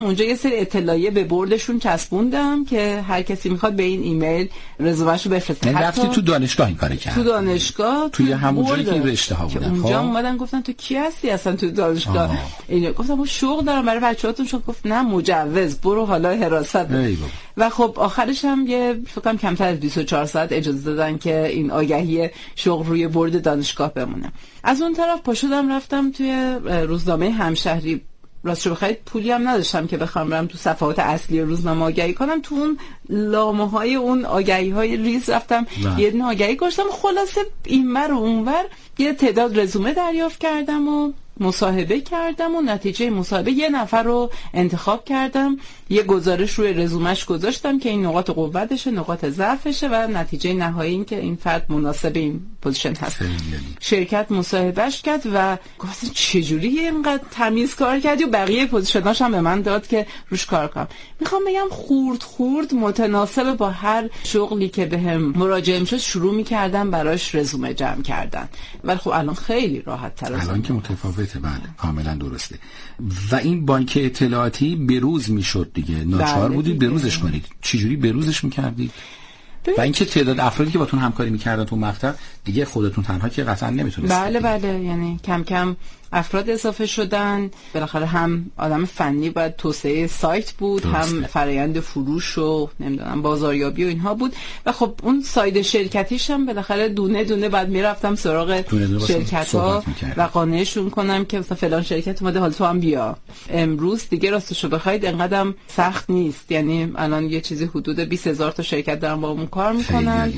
اونجا یه سری اطلاعیه به بردشون چسبوندم که هر کسی میخواد به این ایمیل رزومه‌شو بفرسته. رفتی تو دانشگاه این کارو کردی؟ تو دانشگاه توی همون جایی که این رشته ها بودن. اونجا اومدن گفتن تو کی هستی اصلا تو دانشگاه؟ اینو گفتم من شغل دارم برای بچه‌هاتون. شد گفت نه مجوز، برو حالا حراست. و خب آخرش هم یه فکر کنم کمتر از 24 ساعت اجازه دادن که این آگهی شغل روی برد دانشگاه بمونه. از اون طرف پا شدم رفتم توی روزنامه همشهری. راستش بخواید پولی هم نداشتم که بخوام برم تو صفحات اصلی روزنامه آگهی کنم. تو اون لامه‌های اون آگهی‌های ریز رفتم یه دونه آگهی گذاشتم. خلاصه اینور و اونور یه تعداد رزومه دریافت کردم و مصاحبه کردم و نتیجه مصاحبه یه نفر رو انتخاب کردم. یه گزارش روی رزومش گذاشتم که این نقاط قوتشه، نقاط ضعفشه و نتیجه نهایی این که این فرد مناسب این پوزیشن هست. شرکت مصاحبهش کرد و گفت چجوری اینقدر تمیز کار کردی و بقیه پوزیشناش هم به من داد که روش کار کنم. میخوام بگم خورد متناسب با هر شغلی که بهم مراجعه میشد شروع میکردم براش رزومه جمع کردن. ولی خب الان خیلی راحت تر الان که متفاوته. بله کاملا درسته. و این بانک اطلاعاتی بروز میشد دیگه، ناچار بودید بروزش کنید. چجوری بروزش میکردید؟ و اینکه تعداد افرادی که باتون همکاری میکردن تو مقطع دیگه خودتون تنها که قطعا نمیتونستید. بله یعنی کم کم افراد اضافه شدن. بالاخره هم آدم فنی باید توسعه سایت بود، هم فرآیند فروش و نمیدونم بازاریابی و اینها بود. و خب اون ساید شرکتیش هم بالاخره دونه دونه بعد میرفتم سراغ شرکت‌ها و قانعشون کنم که مثلا فلان شرکت اومده حالا تو هم بیا. امروز دیگه راستشو بخواید انقدرم سخت نیست. یعنی الان یه چیزی حدود 20,000 تا شرکت دارن با اون کار میکنن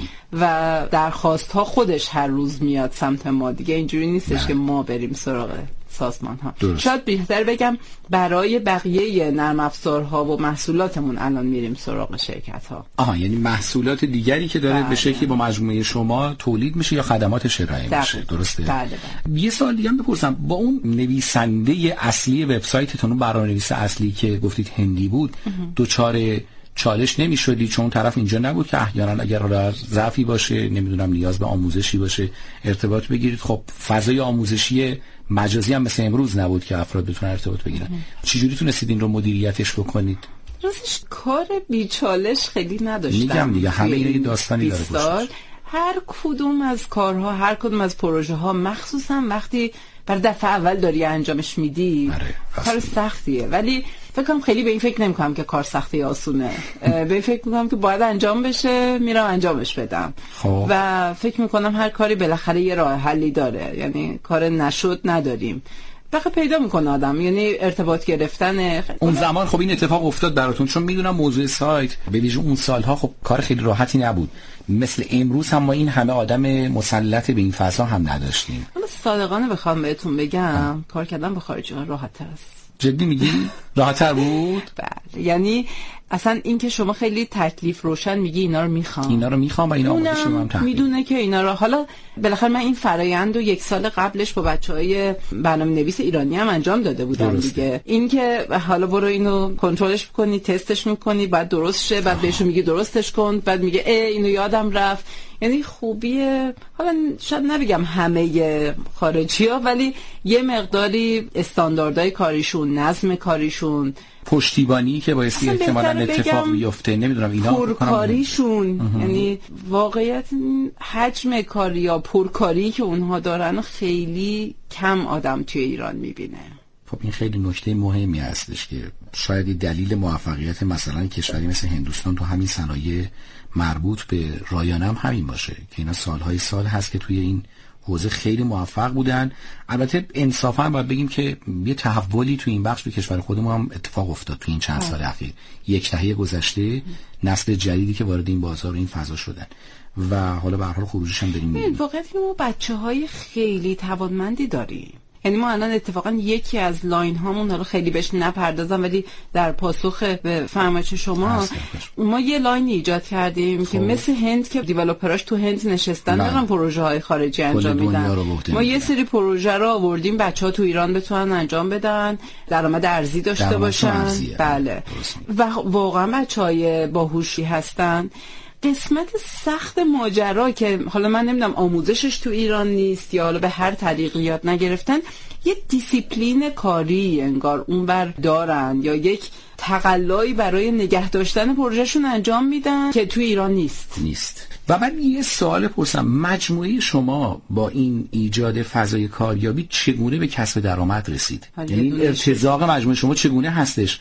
و درخواست ها خودش هر روز میاد سمت ما. دیگه اینجوری نیستش که ما بریم سراغ سازمان ها. شاید بهتر بگم برای بقیه نرم افزارها و محصولاتمون الان میریم سراغ شرکت ها. یعنی محصولات دیگری که داره به شکلی با مجموعه شما تولید میشه یا خدمات ارائه میشه. درسته؟ بله. یه سوال دیگه هم بپرسم، با اون نویسنده اصلی وبسایتتون، اون برنامه‌نویس اصلی که گفتید هندی بود، دوچار چالش نمی‌شدی چون طرف اینجا نبود که احیانا اگر ضعفی باشه، نمیدونم نیاز به آموزشی باشه، ارتباط بگیرید؟ خب فضای آموزشی مجازی هم مثل امروز نبود که افراد بتونن ارتباط بگیرن. چجوری تونستید این رو مدیریتش بکنید؟ راستش کار بیچالش خیلی نداشتم. میگم دیگه همه این داستانی داره. هر کدوم از کارها، هر کدوم از پروژه ها، مخصوصا وقتی برای دفعه اول داری انجامش میدی، کار سختیه. ولی فکر کنم خیلی به این فکر نمی‌کنم که کار سختی آسونه. به این فکر می‌کنم که باید انجام بشه، میرم انجامش بدم. و فکر می‌کنم هر کاری بالاخره یه راه حلی داره. یعنی کار نشد نداریم. فقط پیدا میکنه آدم، یعنی ارتباط گرفتن. اون زمان خب این اتفاق افتاد براتون؟ چون میدونم موضوع سایت به ویژه اون سالها خب کار خیلی راحتی نبود. مثل امروز هم ما این همه آدم مسلط به این فضا هم نداشتیم. من صادقانه بخوام بهتون بگم کار کردن با خارجی ها راحت تر است. جدی میگی؟ راحت تر بود؟ بله. یعنی اصلا این که شما خیلی تکلیف روشن میگی اینا رو میخوام و اینا آماده شما هم تحقیق میدونه که اینا رو. حالا بالاخره من این فرآیند رو 1 سال قبلش با بچهای برنامه‌نویس ایرانی هم انجام داده بودم دیگه. این که حالا برو اینو کنترلش کنی، تستش میکنی، بعد درست شه، بعد بهشون میگی درستش کن، بعد میگه اینو یادم رفت. یعنی خوبیه، حالا شاید نبگم همه خارجی‌ها، ولی یه مقداری استانداردهای کاریشون، نظم کاریشون، پشتیبانی که بایستی احتمالاً اتفاق بیفته، نمیدونم اینا پرکاریشون. یعنی واقعیت حجم کاری یا پرکاری که اونها دارن خیلی کم آدم توی ایران میبینه. خب این خیلی نکته مهمی هستش که شاید دلیل موفقیت مثلا کشوری مثل هندوستان تو همین صنایع مربوط به رایانه هم همین باشه که اینا سالهای سال هست که توی این حوزه خیلی موفق بودن. البته انصافا باید بگیم که یه تحولی تو این بخش به کشور خودمون هم اتفاق افتاد تو این چند سال اخیر. 1 دهه گذشته نسل جدیدی که وارد این بازار این فضا شدن و حالا به هر حال خروجش هم داریم می‌بینیم. واقعا ما بچه‌های خیلی توانمندی داریم. یعنی ما الان اتفاقا یکی از لاین هامون، حالا خیلی بهش نپردازم ولی در پاسخ به فرمایش شما، ما یه لاین ایجاد کردیم که مثل هند که دیولپراش تو هند نشستن دارن پروژه های خارجی انجام میدن. ما یه سری پروژه رو آوردیم بچه‌ها تو ایران بتونن انجام بدن، درآمد ارزی داشته باشن. بله. و واقعا بچه‌های باهوشی هستن. قسمت سخت ماجرا که حالا من نمیدونم آموزشش تو ایران نیست یا حالا به هر طریق یاد نگرفتن، یه دیسیپلین کاری انگار اونور دارن یا یک تقلایی برای نگه داشتن پروژهشون انجام میدن که توی ایران نیست. و من یه سوال پرسم، مجموعه شما با این ایجاد فضای کاریابی چگونه به کسب درآمد رسید؟ یعنی ارتزاق مجموعه شما چگونه هستش؟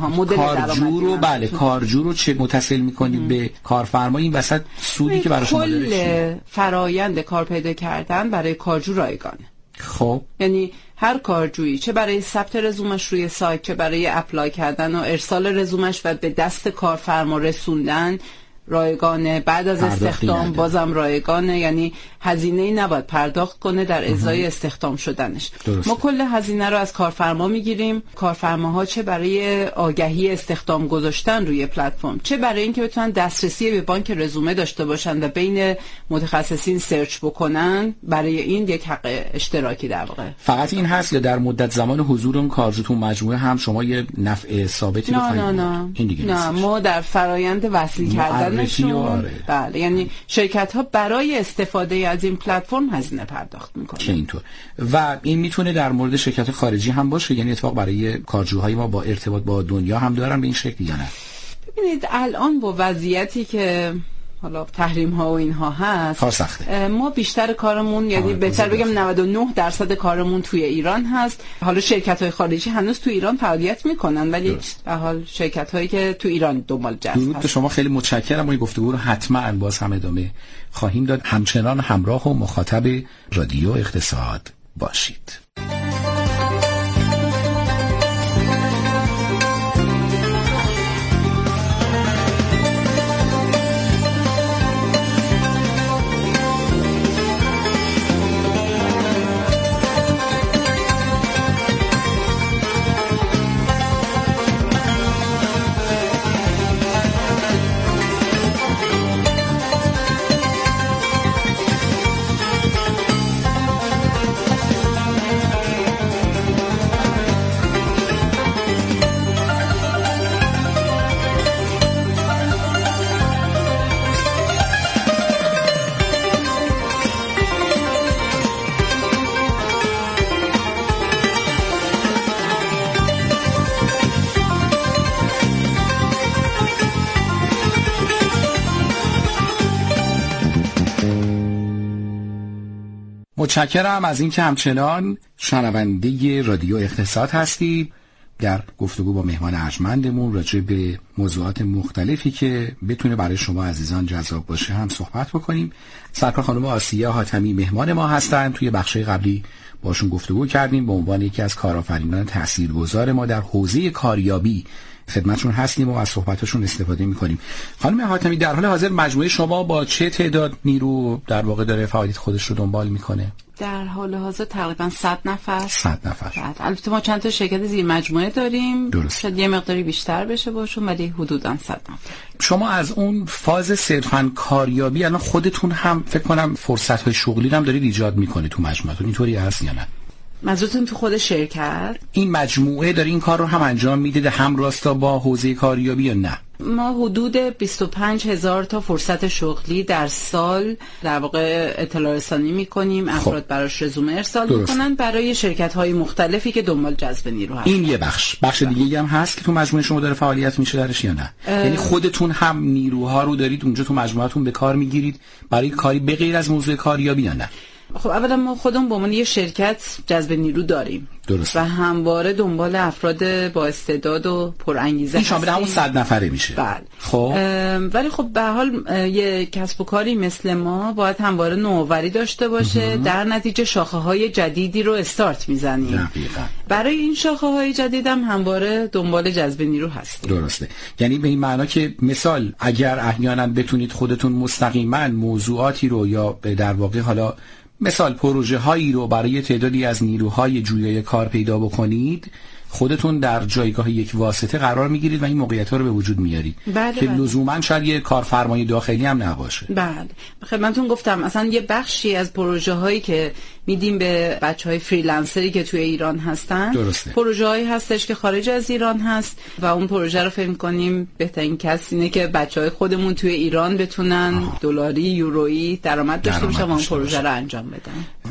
کارجو رو چه متصل میکنید به کارفرما؟ این وسط سودی که برای شما داره کل فرایند کار پیدا کردن برای کارجو رایگانه. خب یعنی هر کارجویی چه برای ثبت رزومش روی سایت، چه برای اپلای کردن و ارسال رزومش و به دست کارفرما رسوندن رایگانه، بعد از استخدام بازم رایگانه، یعنی هزینه‌ای نباید پرداخت کنه در ازای استخدام شدنش. درسته. ما کل هزینه رو از کارفرما میگیریم. کارفرماها چه برای آگهی استخدام گذاشتن روی پلتفرم، چه برای اینکه بتونن دسترسی به بانک رزومه داشته باشن و بین متخصصین سرچ بکنن، برای این یک حق اشتراکی در واقع. فقط این هست یا در مدت زمان حضور اون کارجوتون مجموعه هم شما یه نفع ثابتی رو خواهید؟ نه ما در فرایند وصل کردن بله، یعنی شرکت ها برای استفاده از این پلتفرم هزینه پرداخت میکنن. چه اینطور؟ و این میتونه در مورد شرکت خارجی هم باشه، یعنی اتفاق برای کارجوهای ما با ارتباط با دنیا هم دارن به این شکل یا نه؟ ببینید الان با وضعیتی که حالا تحریم ها و اینها هست کار سخته. ما بیشتر کارمون، یعنی بهتر بگم 99% کارمون توی ایران هست. حالا شرکت های خارجی هنوز توی ایران فعالیت میکنن، ولی به حال شرکت هایی که توی ایران دنبال جذب هست. درود به شما، خیلی متشکرم. ما این گفتگو رو حتما باز هم ادامه خواهیم داد. همچنان همراه و مخاطب رادیو اقتصاد باشید. متشکرم از اینکه همچنان شنونده رادیو اقتصاد هستید. در گفتگو با مهمان ارجمندمون راجع به موضوعات مختلفی که بتونه برای شما عزیزان جذاب باشه هم صحبت بکنیم. سرکار خانم آسیا حاتمی مهمان ما هستند. توی بخش قبلی باشون گفتگو کردیم به عنوان یکی از کارآفرینان تاثیرگذار ما در حوزه کاریابی خدمتشون هستیم و از صحبتشون استفاده می‌کنیم. خانم حاتمی، در حال حاضر مجموعه شما با چه تعداد نیرو در واقع داره فعالیت خودش رو دنبال میکنه؟ در حال حاضر تقریبا 100 نفر. 100 نفر. البته ما چند تا شرکت زیر مجموعه داریم. شاید یه مقداری بیشتر بشه باشون، ولی حدوداً 100 نفر. شما از اون فاز صرفاً کاریابی الان خودتون هم فکر کنم فرصت‌های شغلی هم دارید ایجاد می‌کنید تو مجموعه‌تون، اینطوری هست یا نه؟ منظورتون تو خود شرکت؟ این مجموعه داره این کار رو هم انجام میده هم راستا با حوزه کاریابی یا نه؟ ما حدود 25,000 تا فرصت شغلی در سال در واقع اطلاع رسانی میکنیم. افراد براش رزومه ارسال میکنن برای شرکت‌های مختلفی که دنبال جذب نیرو هستن. این یه بخش دیگه هم هست که تو مجموعه شما داره فعالیت میشه درش یا نه؟ یعنی خودتون هم نیروها رو دارید اونجا تو مجموعه‌تون به کار میگیرید برای کاری به غیر از موضوع کاریابی یا نه؟ خب اولا ما خودمون به عنوان یه شرکت جذب نیرو داریم. درست. و همواره دنبال افراد با استعداد و پرانگیزه هستیم. این شامل همون 100 نفره میشه. بله. خب ولی خب به حال یه کسب و کاری مثل ما باید همواره نوآوری داشته باشه. در نتیجه شاخه‌های جدیدی رو استارت میزنیم. برای این شاخه‌های جدید هم همواره دنبال جذب نیرو هستیم. درسته. یعنی به این معنا که مثال اگر احیانا بتونید خودتون مستقیما موضوعاتی رو یا در واقع حالا مثال پروژه هایی رو برای تعدادی از نیروهای جویای کار پیدا بکنید، خودتون در جایگاه یک واسطه قرار میگیرید و این موقعیت ها رو به وجود میارید که لزوما شاید یه کارفرمای داخلی هم نباشه. بله. خدمتتون گفتم مثلا یه بخشی از پروژه هایی که میدیم به بچهای فریلنسری که توی ایران هستن، پروژه هایی هستش که خارج از ایران هست و اون پروژه رو فکر کنیم بهترین کس اینه که بچهای خودمون توی ایران بتونن دلاری یورویی درآمد داشته باشن و اون پروژه رو انجام بدن.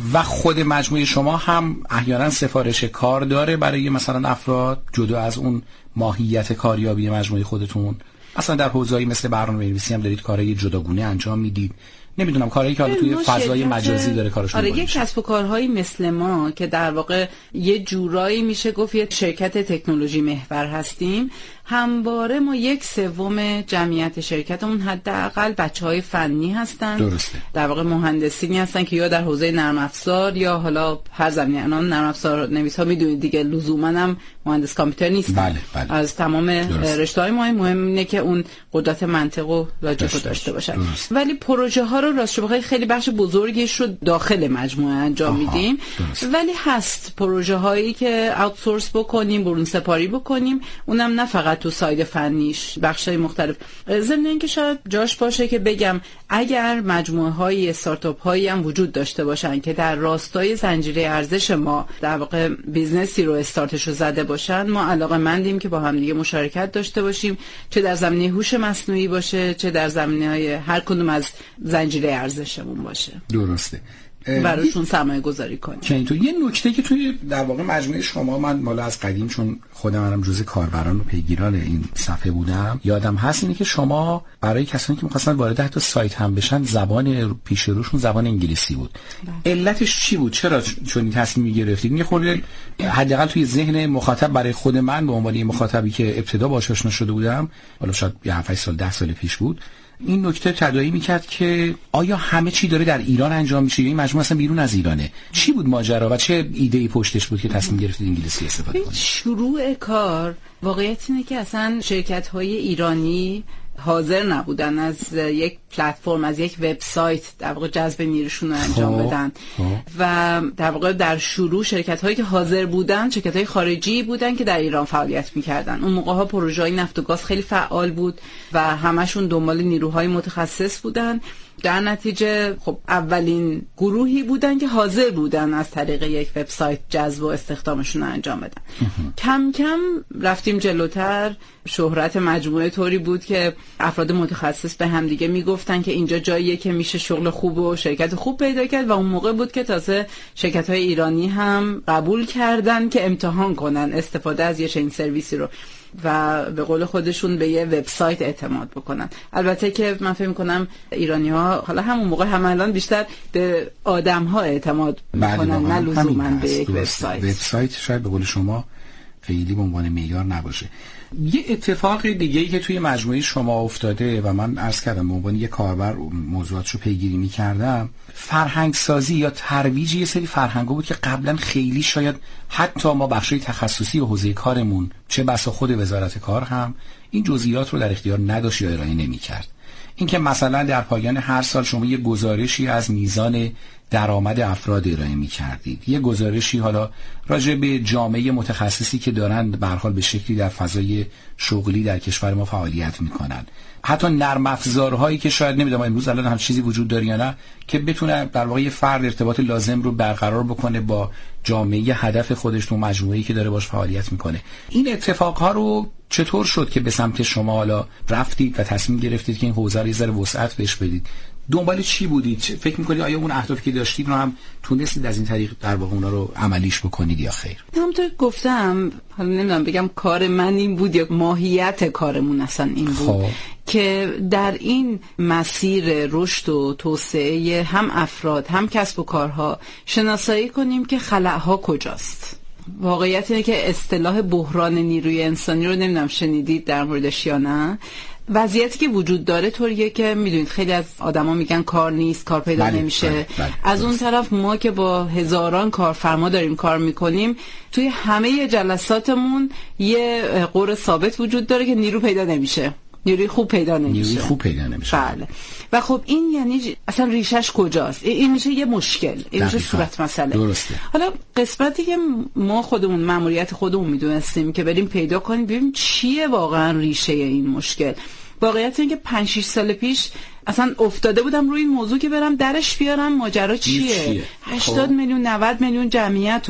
و خود مجموعه شما هم احیانا سفارش کار داره برای مثلا افراد جدا از اون ماهیت کاریابی مجموعه خودتون؟ اصلا در حوزه‌ای مثل برنامه‌نویسی هم دارید کارهای جداگونه انجام میدید؟ نمیدونم کارهایی که توی فضای مجازی داره کارشون آره یک کسب و کارهایی مثل ما که در واقع یه جورایی میشه گفت یه شرکت تکنولوژی محور هستیم، همواره ما 1/3 جمعیت شرکتمون حداقل بچهای فنی هستن. درسته. در واقع مهندسینی هستن که یا در حوزه نرم افزار یا حالا هر زمینه. الان نرم افزار نویس‌ها میدونید دیگه لزوما هم مهندس کامپیوتر نیستن. بله. از تمام رشته‌های مهم اینه که اون قدرت منطق و لاجیک رو داشته باشن. ولی پروژه ها رو راستش بخوای خیلی بخش بزرگیش رو داخل مجموعه انجام میدیم. ولی هست پروژه هایی که آوتسورس بکنیم، برون سپاری بکنیم، اونم نه فقط تو ساید فنیش، بخشای مختلف. ضمن اینکه شاید جاش باشه که بگم اگر مجموعه های استارتاپ هایی هم وجود داشته باشن که در راستای زنجیره ارزش ما در واقع بیزنسی رو استارتش رو زده باشن، ما علاقه‌مندیم که با هم دیگه مشارکت داشته باشیم، چه در زمینه هوش مصنوعی باشه، چه در زمینه‌های هر کدوم از زنجیره ارزشمون باشه. درسته. براشون سرمایه گذاری کنیم. که اینطور یه نکته که توی در واقع مجموعه شما، من مالا از قدیم چون خودم جزء کاربران و پیگیران این صفحه بودم یادم هست، اینه که شما برای کسانی که می‌خواستن وارد حتی سایت هم بشن زبان پیش روشون زبان انگلیسی بود. علتش چی بود؟ چرا چون این تصمیم گرفتید؟ یه خورده حداقل توی ذهن مخاطب، برای خود من به عنوان یه مخاطبی که ابتدا باهاش آشنا شده بودم، حالا شاید 7 سال 10 سال پیش بود، این نکته تداعی میکرد که آیا همه چی داره در ایران انجام میشه یا این مجموعه اصلا بیرون از ایرانه؟ چی بود ماجرا و چه ایده‌ای پشتش بود که تصمیم گرفتید انگلیسی استفاده کنید؟ شروع کار واقعیت اینه که اصلا شرکت‌های ایرانی حاضر نبودن از یک پلتفرم، از یک وبسایت در واقع جذب نیروشون رو انجام بدن و در واقع در شروع شرکت‌هایی که حاضر بودن شرکت‌های خارجی بودن که در ایران فعالیت می‌کردن. اون موقع‌ها پروژه‌های نفت و گاز خیلی فعال بود و همشون دنبال نیروهای متخصص بودن. در نتیجه خب اولین گروهی بودن که حاضر بودن از طریق یک وبسایت جذب و استخدامشون رو انجام بدن. کم کم رفتیم جلوتر. شهرت مجموعه طوری بود که افراد متخصص به هم دیگه میگفتن که اینجا جاییه که میشه شغل خوب و شرکت خوب پیدا کرد و اون موقع بود که تازه شرکت‌های ایرانی هم قبول کردن که امتحان کنن استفاده از یه چنین سرویسی رو و به قول خودشون به یه وبسایت اعتماد بکنن. البته که من فکر می‌کنم ایرانی‌ها حالا همون موقع هم الان بیشتر به آدم‌ها اعتماد می‌کنن نه لزوماً به یک وبسایت. وبسایت شاید به قول شما خیلی به عنوان معیار نباشه. یه اتفاق دیگه‌ای که توی مجموعه شما افتاده و من عرض کردم به عنوان یه کاربر موضوعاتشو پیگیری می‌کردم، فرهنگ سازی یا ترویج یه سری فرهنگا بود که قبلا خیلی شاید حتی ما بخشای تخصصی و حوزه کارمون چه بسا خود وزارت کار هم این جزئیات رو در اختیار نداشت یا ارائه نمی‌کرد. اینکه مثلا در پایان هر سال شما یه گزارشی از میزان درآمد افراد ارائه می‌کردید، یه گزارشی حالا راجع به جامعه متخصصی که دارن به هر حال به شکلی در فضای شغلی در کشور ما فعالیت می‌کنن، حتی نرم افزارهایی که شاید نمیدونم امروز الان هم چیزی وجود داره یا نه که بتونه در واقع یه فرد ارتباط لازم رو برقرار بکنه با جامعه هدف خودش تو مجموعه‌ای که داره باش فعالیت می‌کنه. این اتفاق‌ها رو چطور شد که به سمت شما حالا رفتید و تصمیم گرفتید که این حوزه رو یه ذره وسعت بهش بدید؟ دنبال چی بودید؟ فکر می‌کنید آیا اون اهدافی که داشتید رو هم تونستید از این طریق در واقع اونا رو عملیش بکنید یا خیر؟ همونطور گفتم، حالا نمیدونم بگم کار من این بود یا ماهیت کارمون اصلا این بود که در این مسیر رشد و توسعه هم افراد هم کسب و کارها شناسایی کنیم که خلأها کجاست. واقعیت اینه که اصطلاح بحران نیروی انسانی رو نمیدونم شنیدید در موردش یا نه. وضعیتی که وجود داره طوریه که میدونید خیلی از آدما میگن کار نیست، کار پیدا نمیشه. از اون طرف ما که با هزاران کارفرما داریم کار میکنیم، توی همه جلساتمون یه قول ثابت وجود داره که نیرو پیدا نمیشه، نیروی خوب پیدا نمیشه. بله. و خب این یعنی اصلا ریشش کجاست؟ این میشه یه مشکل، این میشه صورت مسئله. درسته. حالا قسمتی که ما خودمون مأموریت خودمون میدونستیم که بریم پیدا کنیم ببینیم چیه واقعا ریشه این مشکل. واقعیت اینه که 5-6 سال پیش اصلا افتاده بودم روی این موضوع که برم درش بیارم ماجرا چیه. 80 میلیون 90 میلیون جمعیت رو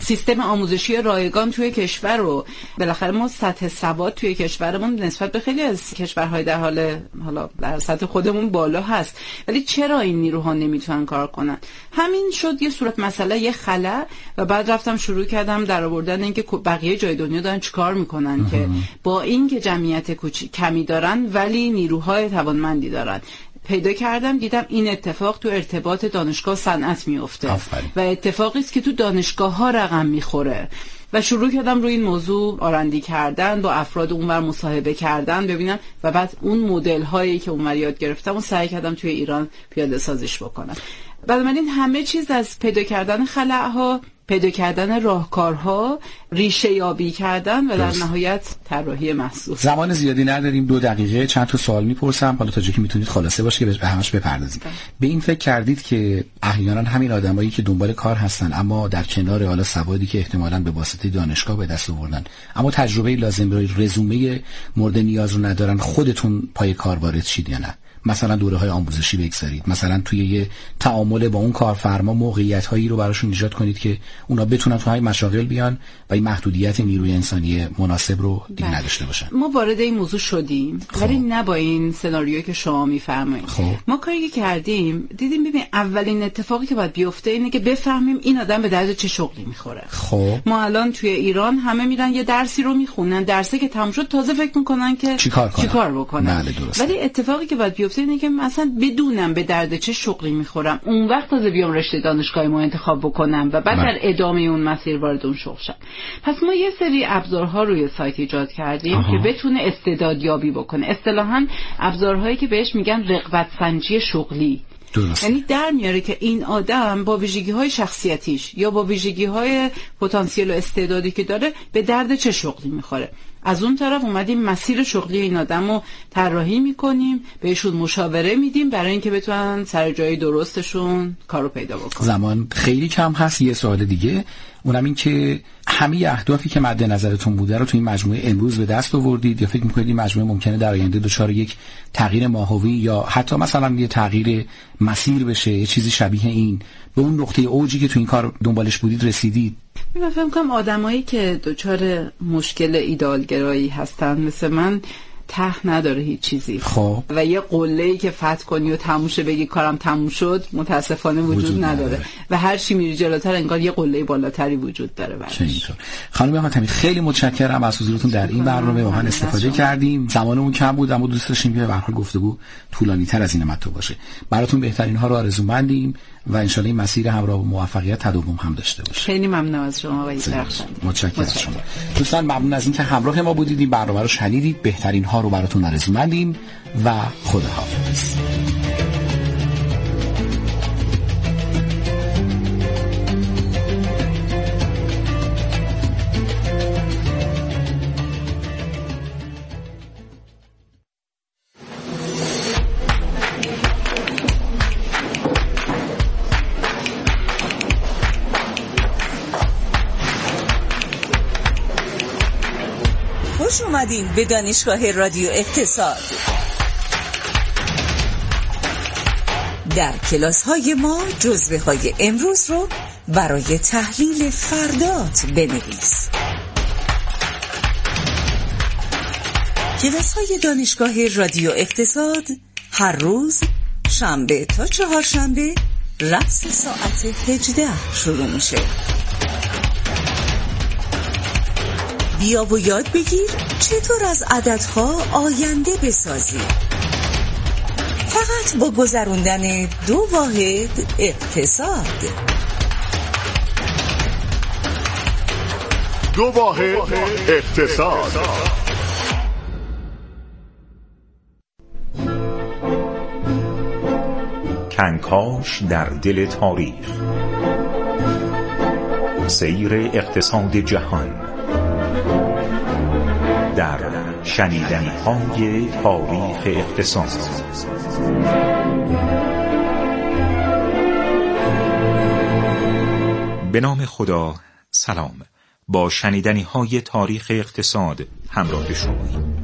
سیستم آموزشی رایگان توی کشور رو بالاخره ما سطح سواد توی کشورمون نسبت به خیلی از کشورهای در حالا در سطح خودمون بالا هست، ولی چرا این نیروها نمیتونن کار کنن؟ همین شد یه صورت مسئله، یه خلا، و بعد رفتم شروع کردم در آوردن اینکه بقیه جای دنیا دارن چیکار میکنن که با اینکه جمعیت کمی دارن ولی نیروهای توانمندی دارن. پیدا کردم دیدم این اتفاق تو ارتباط دانشگاه صنعت میفته و اتفاقی است که تو دانشگاه ها رقم میخوره و شروع کردم روی این موضوع آرندی کردن، با افراد اونور مصاحبه کردن ببینم و بعد اون مدل هایی که اونور یاد گرفتم و سعی کردم توی ایران پیاده سازیش بکنم. بعد من این همه چیز از پیدا کردن خلاها، پیدا کردن راهکارها، ریشه یابی کردن و در نهایت طراحی محصول. زمان زیادی نداریم، 2 دقیقه چند تا سوال میپرسم، حالا تا جایی که میتونید خلاصه باشه که به همش بپردازید. به این فکر کردید که احیانا همین آدمایی که دنبال کار هستن اما در کنار حالا سوادی که احتمالاً به واسطه دانشگاه به دست آوردن اما تجربه لازم برای رزومه مورد نیاز رو ندارن، خودتون پای کار وارد شید یا نه؟ مثلا دوره‌های آموزشی بگذارید، مثلا توی یه تعامل با اون کارفرما موقعیت‌هایی رو براشون ایجاد کنید که اونا بتونن تو های مشاغل بیان و این محدودیت نیروی انسانی مناسب رو دیگه نداشته باشن. ما وارد این موضوع شدیم ولی نه با این سناریویی که شما می‌فرمایید. ما کاری که کردیم دیدیم ببین اولین اتفاقی که باید بیفته اینه که بفهمیم این آدم به درد چه شغلی می‌خوره. ما الان توی ایران همه میرن یه درسی رو می‌خونن، درسی که تموم شد تازه فکر می‌کنن که چیکار بکنن. ولی اتفاقی که باید بیفته اینه که مثلا بدونم به درد چه شغلی میخورم، اون وقت تازه بیام رشته دانشگاهی ما انتخاب بکنم و بعد در ادامه اون مسیر وارد اون شغل شم. پس ما یه سری ابزارها روی سایت ایجاد کردیم که بتونه استعدادیابی بکنه. اصطلاحاً ابزارهایی که بهش میگن رغبت سنجی شغلی. یعنی در میاره که این آدم با ویژگی‌های شخصیتیش یا با ویژگی‌های پتانسیل و استعدادی که داره به درد چه شغلی میخوره. از اون طرف اومدیم مسیر شغلی این آدمو طراحی میکنیم، بهشون مشاوره میدیم برای اینکه بتونن سر جای درستشون کارو پیدا بکنن. زمان خیلی کم هست. یه سوال دیگه، اونم این که همه اهدافی که مد نظرتون بوده رو تو این مجموعه امروز به دست آوردید یا فکر می‌کنید این مجموعه ممکنه در آینده دچار یک تغییر ماهوی یا حتی مثلا یه تغییر مسیر بشه، یه چیزی شبیه این، به اون نقطه اوجی که تو این کار دنبالش بودید رسیدید؟ من فکر می‌کنم آدمایی که دچار مشکل ایدئالگرایی هستن مثل من ته نداره هیچ چیزی و یه قله‌ای که فتح کنی و تموشه بگی کارم تموم شد متاسفانه وجود نداره و هر چی میری جلوتر انگار یه قله بالاتری وجود داره براش. خانم حاتمی خیلی متشکرم از حضورتون در این برنامه، واقعا استفاده کردیم. زمانمون کم بود اما دوست داشتیم که به هر حال گفتگو طولانی‌تر از این مطلب باشه. براتون بهترین ها رو آرزومندیم و ان شاءالله این مسیر همراه با موفقیت تداوم هم داشته باشه. خیلی ممنون از شما و این درخشنده. متشکرم از شما. دوستان ممنون از اینکه همراه ما بودید. این برنامه رو شنیدید. بهترین ها رو براتون آرزومندیم و خداحافظ. خوش اومدین به دانشگاه رادیو اقتصاد. در کلاس های ما جزوه های امروز رو برای تحلیل فردات بنویس. کلاس های دانشگاه رادیو اقتصاد هر روز شنبه تا چهارشنبه رأس ساعت 18 شروع میشه. بیا و یاد بگیر چطور از عددها آینده بسازی. فقط با گذروندن 2 واحد اقتصاد. 2 واحد اقتصاد. کنکاش در دل تاریخ. سیر اقتصاد جهان در شنیدنی‌های تاریخ اقتصاد. به نام خدا. سلام. با شنیدنی‌های تاریخ اقتصاد همراه شماییم.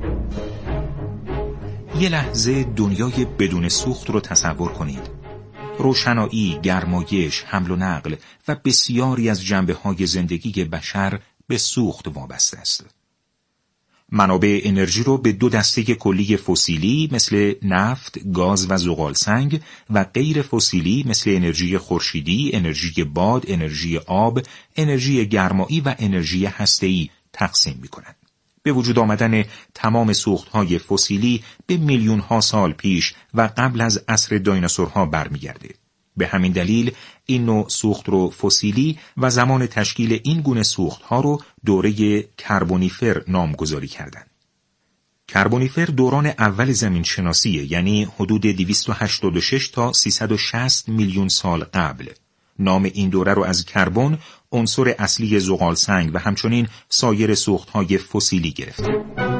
یه لحظه دنیای بدون سوخت رو تصور کنید. روشنایی، گرمایش، حمل و نقل و بسیاری از جنبه‌های زندگی بشر به سوخت وابسته است. منابع انرژی رو به دو دسته کلی فسیلی مثل نفت، گاز و زغالسنگ و غیر فسیلی مثل انرژی خورشیدی، انرژی باد، انرژی آب، انرژی گرمایی و انرژی هسته‌ای تقسیم می‌کنند. به وجود آمدن تمام سوخت‌های فسیلی به میلیون‌ها سال پیش و قبل از عصر دایناسورها برمیگرده. به همین دلیل این نوع سوخت رو فسیلی و زمان تشکیل این گونه سوخت‌ها رو دوره کربونیفر نامگذاری کردند. کربونیفر دوران اول زمین شناسیه، یعنی حدود 286 تا 360 میلیون سال قبل. نام این دوره رو از کربن، عنصر اصلی زغالسنگ و همچنین سایر سوخت‌های فسیلی گرفته.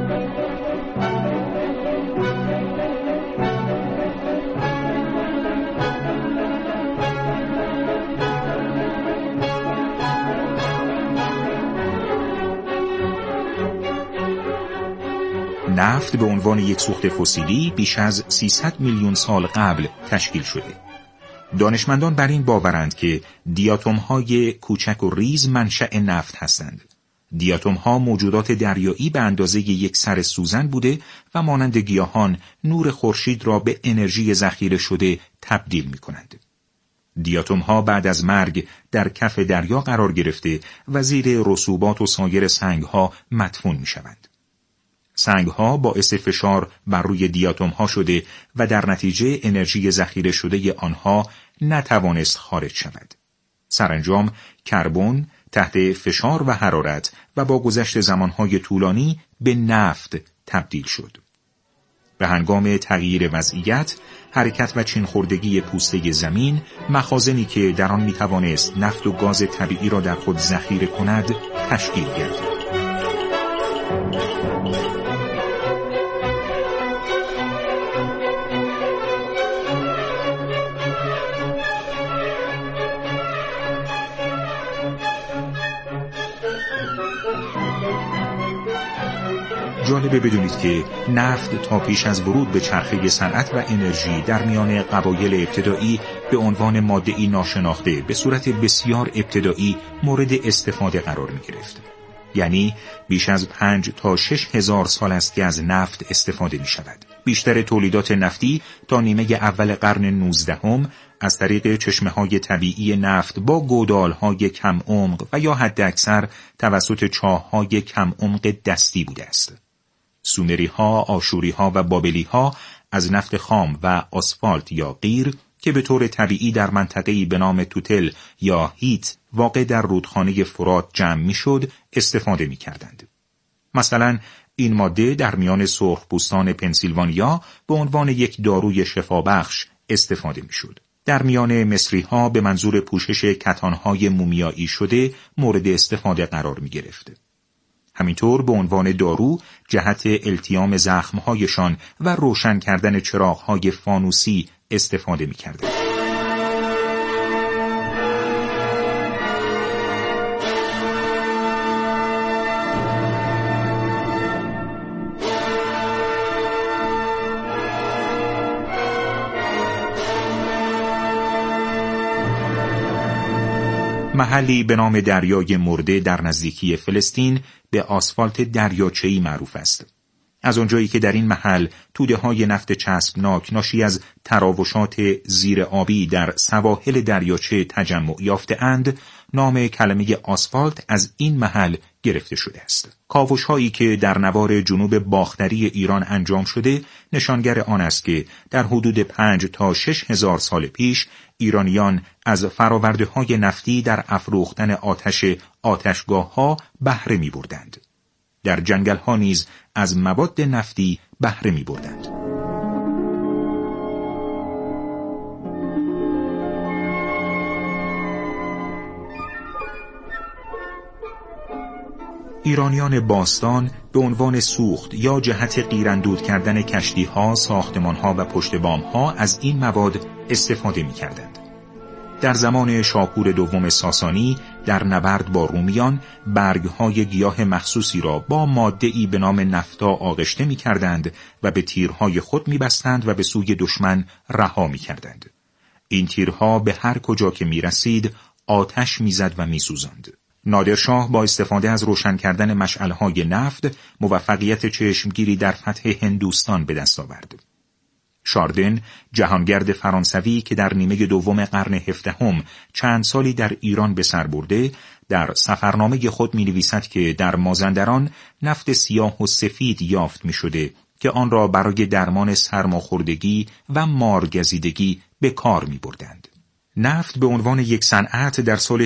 نفت به عنوان یک سوخت فسیلی بیش از 300 میلیون سال قبل تشکیل شده. دانشمندان بر این باورند که دیاتم‌های کوچک و ریز منشأ نفت هستند. دیاتم‌ها موجودات دریایی به اندازه یک سر سوزن بوده و مانند گیاهان نور خورشید را به انرژی ذخیره شده تبدیل می‌کنند. دیاتم‌ها بعد از مرگ در کف دریا قرار گرفته و زیر رسوبات و سایر سنگ‌ها مدفون می‌شوند. سنگ‌ها باعث فشار بر روی دیاتم‌ها شده و در نتیجه انرژی ذخیره شده آنها نتوانست خارج شود. سرانجام کربن تحت فشار و حرارت و با گذشت زمانهای طولانی به نفت تبدیل شد. به هنگام تغییر وضعیت، حرکت و چین‌خوردگی پوسته زمین، مخازنی که در آن می‌توانست نفت و گاز طبیعی را در خود ذخیره کند، تشکیل گردید. جالبه بدونید که نفت تا پیش از ورود به چرخه صنعت و انرژی در میان قبایل ابتدایی به عنوان ماده‌ای ناشناخته به صورت بسیار ابتدایی مورد استفاده قرار می گرفت. یعنی بیش از 5 تا 6 هزار سال است که از نفت استفاده می شود. بیشتر تولیدات نفتی تا نیمه اول قرن 19 از طریق چشمه‌های طبیعی نفت با گودال‌های کم عمق و یا حداکثر توسط چاه‌های کم عمق دستی بوده است. سومری‌ها، آشوری‌ها و بابلی‌ها از نفت خام و آسفالت یا قیر که به طور طبیعی در منطقه‌ای به نام توتل یا هیت واقع در رودخانه فرات جمع می‌شد استفاده می‌کردند. مثلا این ماده در میان سرخپوستان پنسیلوانیا به عنوان یک داروی شفابخش استفاده می‌شد. در میان مصری‌ها به منظور پوشش کتان‌های مومیایی شده مورد استفاده قرار می‌گرفت. همینطور به عنوان دارو جهت التیام زخم‌هایشان و روشن کردن چراغ‌های فانوسی استفاده می‌کردند. محلی به نام دریای مرده در نزدیکی فلسطین به آسفالت دریاچه‌ای معروف است. از آنجایی که در این محل توده‌های نفت چسبناک ناشی از تراوشات زیر آبی در سواحل دریاچه تجمع یافته‌اند، نام کلمه آسفالت از این محل گرفته شده است. کاوش‌هایی که در نوار جنوب باختری ایران انجام شده نشانگر آن است که در حدود 5 تا 6 هزار سال پیش ایرانیان از فرآورده‌های نفتی در افروختن آتشگاه‌ها بهره می‌بردند. در جنگل‌ها نیز از مواد نفتی بهره می‌بردند. ایرانیان باستان به عنوان سوخت یا جهت قیراندود کردن کشتی‌ها، ساختمان‌ها و پشت بام‌ها از این مواد استفاده می‌کردند. در زمان شاپور دوم ساسانی در نبرد با رومیان برگ‌های گیاه مخصوصی را با ماده‌ای به نام نفتا آغشته می‌کردند و به تیرهای خود می‌بستند و به سوی دشمن رها می‌کردند. این تیرها به هر کجا که می رسید آتش می زد و می سوزند. نادرشاه با استفاده از روشن کردن مشعل‌های نفت موفقیت چشمگیری در فتح هندوستان به دست آورد. شاردن، جهانگرد فرانسوی که در نیمه دوم قرن 17 چند سالی در ایران به سر برده، در سفرنامه خود می‌نویسد که در مازندران نفت سیاه و سفید یافت می‌شده که آن را برای درمان سرماخوردگی و مارگزیدگی به کار می‌بردند. نفت به عنوان یک صنعت در سال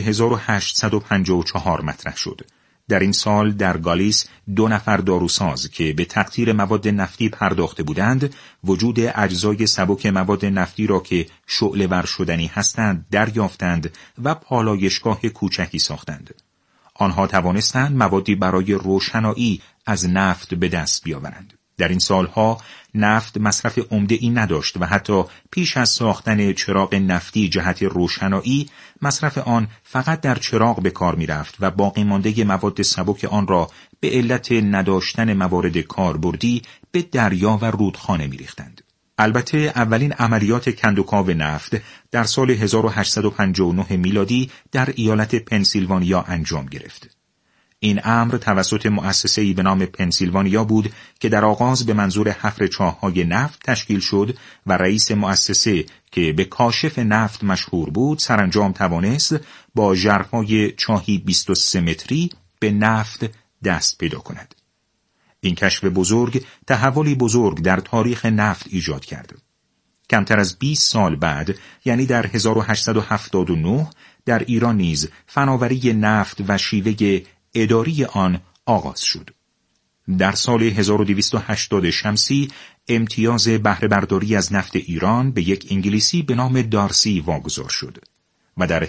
1854 مطرح شد. در این سال در گالیس 2 نفر داروساز که به تقطیر مواد نفتی پرداخته بودند، وجود اجزای سبک مواد نفتی را که شعله‌ور شدنی هستند دریافتند و پالایشگاه کوچکی ساختند. آنها توانستند موادی برای روشنایی از نفت به دست بیاورند. در این سالها نفت مصرف عمده‌ای نداشت و حتی پیش از ساختن چراغ نفتی جهت روشنایی مصرف آن فقط در چراغ به کار می‌رفت و باقی مانده مواد سبک آن را به علت نداشتن موارد کاربردی به دریا و رودخانه می‌ریختند. البته اولین عملیات کندوکاو نفت در سال 1859 میلادی در ایالت پنسیلوانیا انجام گرفت. این امر توسط مؤسسه‌ای به نام پنسیلوانیا بود که در آغاز به منظور حفر چاه‌های نفت تشکیل شد و رئیس مؤسسه که به کاشف نفت مشهور بود سرانجام توانست با ژرفای چاهی 23 متری به نفت دست پیدا کند. این کشف بزرگ تحولی بزرگ در تاریخ نفت ایجاد کرد. کمتر از 20 سال بعد، یعنی در 1879 در ایران نیز فناوری نفت و شیوه اداری آن آغاز شد. در سال 1280 شمسی امتیاز بهره برداری از نفت ایران به یک انگلیسی به نام دارسی واگذار شد و در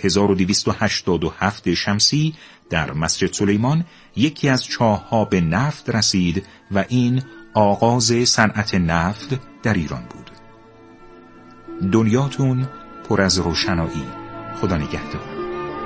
1287 شمسی در مسجد سلیمان یکی از چاه‌ها به نفت رسید و این آغاز صنعت نفت در ایران بود. دنیاتون پر از روشنایی. خدا نگهدار.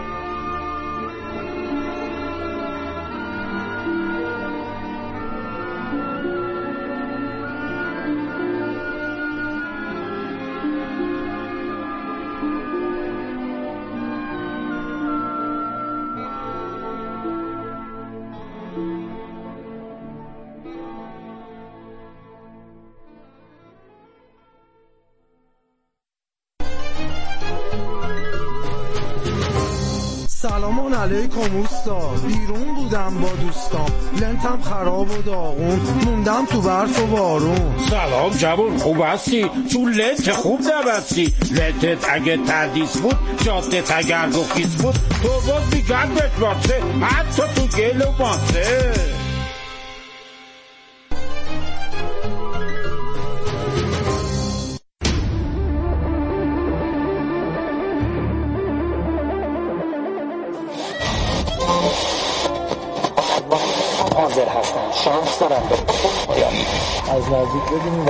سلامان علیکم اوستا، بیرون بودم با دوستام، لنتم خراب و داغون، موندم تو برف و بارون. سلام جوون، خوب هستی؟ تو لنت خوب نبستی. لنتت اگه تردیس بود، جادت اگر گفیز بود، تو باز بیگن بشماسه، حتی تو گل و ماسه. حاضر هستم، شانس دارم از نزدیک ببینیم.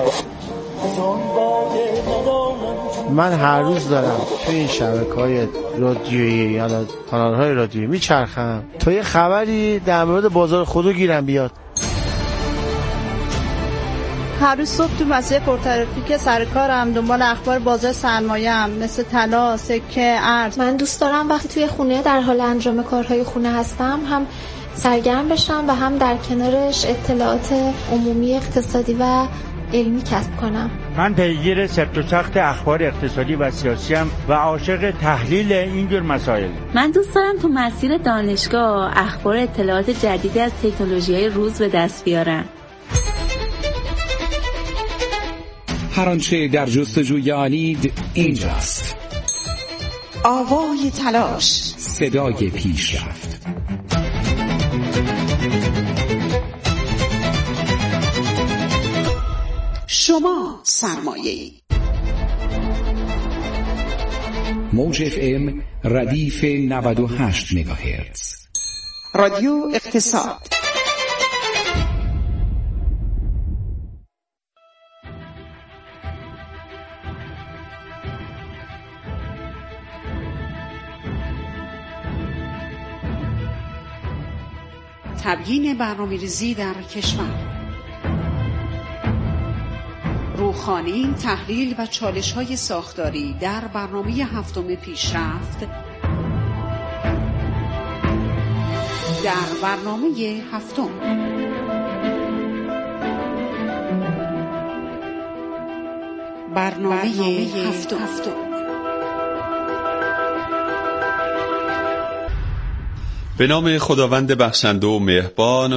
من هر روز دارم توی این شبکه‌های رادیویی یا کانال‌های رادیویی میچرخم تا یه خبری در مورد بازار خودرو گیرم بیاد. هر روز صبح تو مسیر پرترافیک سر کارم دنبال اخبار بازار سرمایه‌ام مثل طلا، سکه، ارز. من دوست دارم وقتی توی خونه در حال انجام کارهای خونه هستم هم سرگرم بشم و هم در کنارش اطلاعات عمومی اقتصادی و علمی کسب کنم. من پیگیر سفت و سخت اخبار اقتصادی و سیاسی ام و عاشق تحلیل اینجور مسائل. من دوست دارم تو مسیر دانشگاه اخبار اطلاعات جدیدی از تکنولوژی‌های روز به دست بیارم. هر آنچه در جستجوی آنید اینجاست. آوای تلاش، صدای پیشرفت. شما سرمایه‌ای. موج FM ردیف 98 مگاهرتز. رادیو اقتصاد. تبیین برنامه‌ریزی در کشور. روخانی، تحلیل و چالش‌های ساختاری در برنامه 7 پیشرفت. در برنامه 7 برنامه 7 به نام خداوند بخشنده و مهربان.